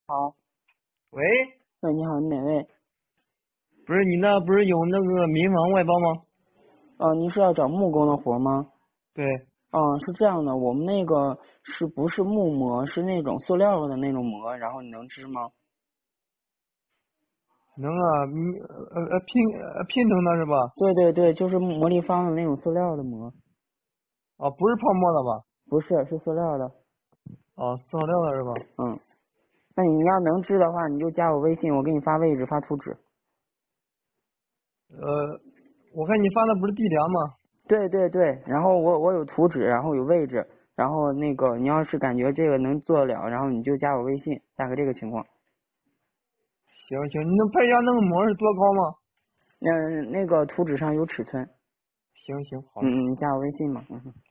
好， 喂， 喂，你好，你哪位？ 不是你那不是有那个民房外包吗？ 您是要找木工的活吗？ 对， 是这样的，我们那个不是木模，是那种塑料的那种模，然后你能织吗？ 能啊，拼成的是吧？ 对对对，就是魔力方的那种塑料的模， 啊，不是泡沫的吧？ 不是，是塑料的。 啊，塑料的是吧？ 嗯，那你要能织的话，你就加我微信，我给你发位置，发图纸。 我看你发的不是地梁吗？ 对对对，然后我有图纸，然后有位置，然后那个你要是感觉这个能做得了，然后你就加我微信，大概这个情况。 行行，你能拍一下那个膜是多高吗？ 那个图纸上有尺寸。 行行，好嘞。 你加我微信嘛。嗯。